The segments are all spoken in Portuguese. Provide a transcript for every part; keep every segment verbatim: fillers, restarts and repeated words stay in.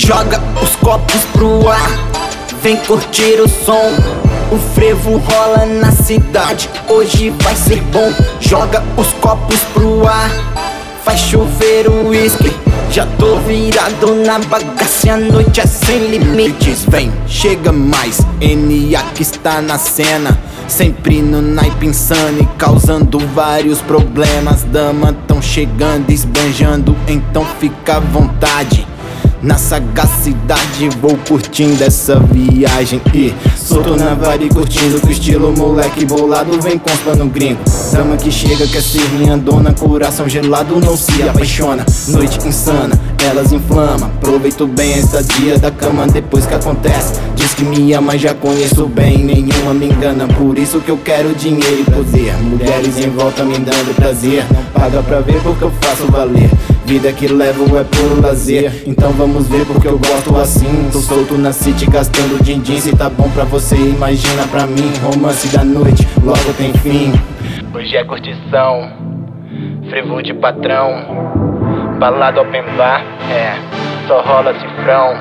Joga os copos pro ar, vem curtir o som. O frevo rola na cidade, hoje vai ser bom. Joga os copos pro ar, faz chover o uísque. Já tô virado na bagaça e a noite é sem limites. Vem, chega mais, N A que está na cena, sempre no naipe insano e causando vários problemas. Dama tão chegando, esbanjando, então fica à vontade. Na sagacidade vou curtindo essa viagem e solto na vibe curtindo com estilo moleque bolado. Vem com os pano gringo, dama que chega quer ser minha dona. Coração gelado não se apaixona, noite insana, elas inflamam. Aproveito bem a estadia da cama depois que acontece. Diz que me ama, já conheço bem, nenhuma me engana. Por isso que eu quero dinheiro e poder, mulheres em volta me dando prazer. Não paga pra ver porque eu faço valer, vida que levo é puro lazer. Então vamos ver porque eu gosto assim. Tô solto na city gastando din-din. Se tá bom pra você, imagina pra mim. Romance da noite, logo tem fim. Hoje é curtição, frevo de patrão, balada open bar, é, só rola cifrão.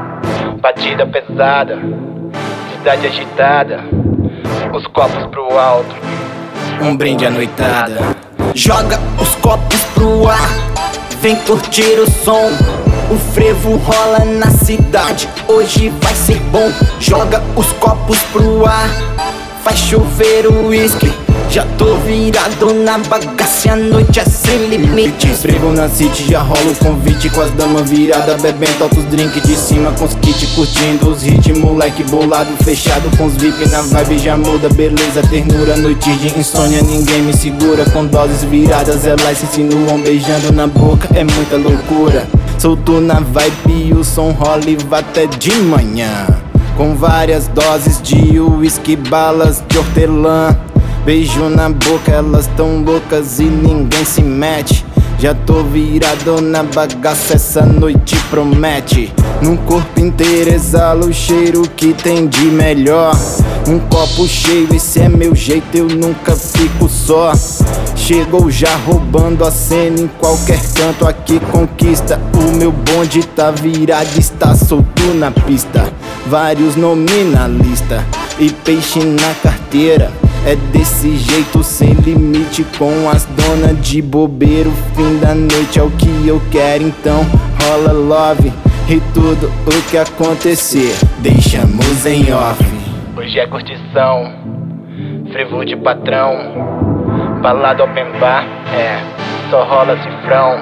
Batida pesada, cidade agitada, os copos pro alto, um brinde à noitada. Joga os copos pro ar, vem curtir o som. O frevo rola na cidade, hoje vai ser bom. Joga os copos pro ar, faz chover o uísque. Já tô virado na bagaça e a noite é sem limites. Frevo na city, já rola o convite com as damas virada, bebendo altos drink de cima com os kits, curtindo os hits. Moleque bolado, fechado com os V I P na vibe, já muda, beleza, ternura. Noite de insônia, ninguém me segura. Com doses viradas, elas se insinuam, beijando na boca, é muita loucura. Solto na vibe e o som rola e vai até de manhã, com várias doses de uísque, balas de hortelã. Beijo na boca, elas tão loucas e ninguém se mete. Já tô virado na bagaça, essa noite promete. No corpo inteiro exala o cheiro que tem de melhor. Um copo cheio, esse é meu jeito, eu nunca fico só. Chegou já roubando a cena em qualquer canto, aqui conquista. O meu bonde tá virado, está solto na pista. Vários nomes na lista e peixe na carteira. É desse jeito, sem limite, com as donas de bobeira. O fim da noite é o que eu quero, então rola love. E tudo o que acontecer, deixamos em off. Hoje é curtição, frevo de patrão, balada open bar, é, só rola cifrão.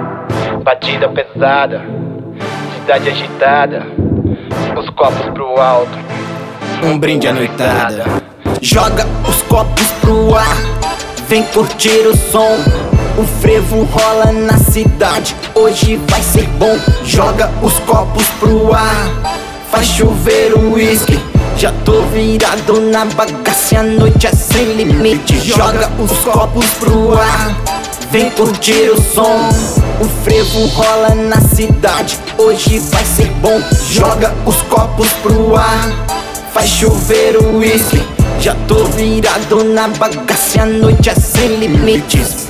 Batida pesada, cidade agitada, os copos pro alto, um brinde à noitada. Joga os copos pro ar, vem curtir o som. O frevo rola na cidade, hoje vai ser bom. Joga os copos pro ar, faz chover o uísque. Já tô virado na bagaça e a noite é sem limite. Joga os copos pro ar, vem curtir o som. O frevo rola na cidade, hoje vai ser bom. Joga os copos pro ar, faz chover o uísque. Já tô virado na bagaça e a noite é sem limites.